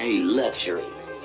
A luxury.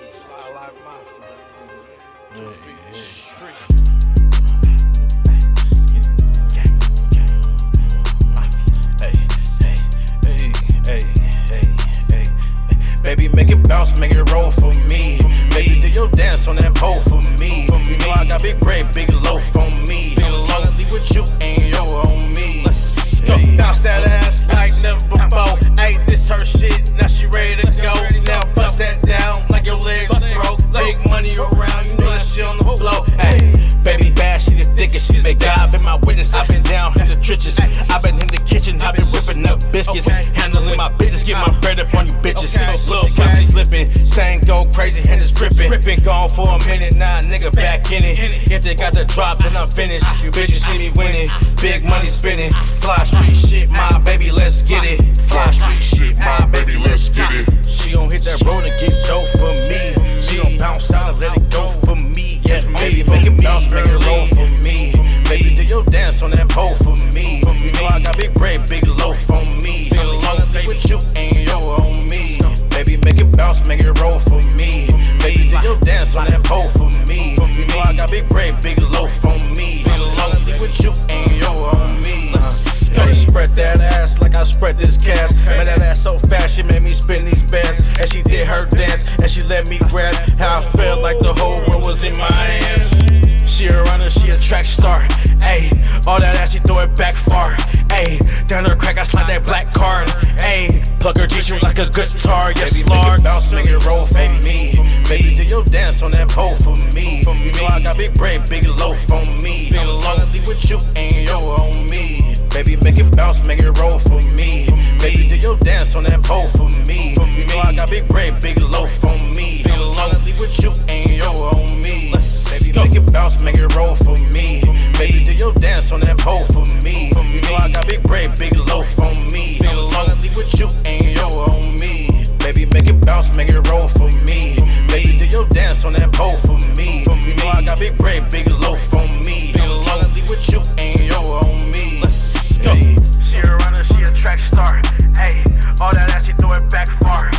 Baby, make it bounce, make it roll for me. Baby, do your dance on that pole for me. You know I got big bread, big loaf on me. Lonely with you and you're on me. Bounce that ass like never before. Ain't this her shit, now she ready to go. Now bust that down like your legs broke. Big money around, you know that shit on the floor. Hey, baby bad, she the thickest. She make God been my witness. I've been down in the trenches. I've been in the kitchen, I've been whipping up biscuits. Handling my business, get my bread up on you bitches. Little puppy slipping, stain go crazy, hand is gripping. Gone for a minute, now nigga back in it. If they got the drop, then I'm finished. You bitches see me winning, big money spinning. Fly street shit, my baby, let's get it. Fly street shit, my baby, let's get it. She gon' hit that road and get dope for me. She gon' bounce out and let it go for me. Yeah, baby, make it bounce, make it roll for me. Baby, do your dance on that pole for me. You know I got big bread, big loaf on me. Lonely with you and you're on me. Baby, make it bounce, make it roll for me. Baby, do your dance on that pole for me. You know I got big bread, big loaf on me. Lonely with you and you're on me. Hey, spread that ass like I spread this cash. Man, that ass so fast, she made me spin these bands. And she did her dance, and she let me grab. How I felt like the whole world was in my hands. She a runner, she a track star. Ayy, all that ass, she throw it back far. Ayy, down her crack, I slide that black card. Ayy, plug her G-string like a guitar. Yes, Lord. Bounce, make it roll for me. Baby, do your dance on that pole for me. You know I got big bread, big loaf on me. Lonely with you and you're on me. Baby, make it bounce, make it roll for me. Baby, do your dance on that pole for me. You know I got big bread, big loaf on me. Lonely with you and you're on me. Baby, make it bounce, make it roll for me. Baby, do your dance on that pole for me. You know I got big bread, big loaf on me. Lonely with you and you're on me. Baby, make it bounce, make it roll for me. Baby, do your dance on that pole for me. You know I got big bread, big loaf on me. Lonely with you and you're on me. Let's go. She a runner, she a track star. Ayy, all that ass, she throw it back far.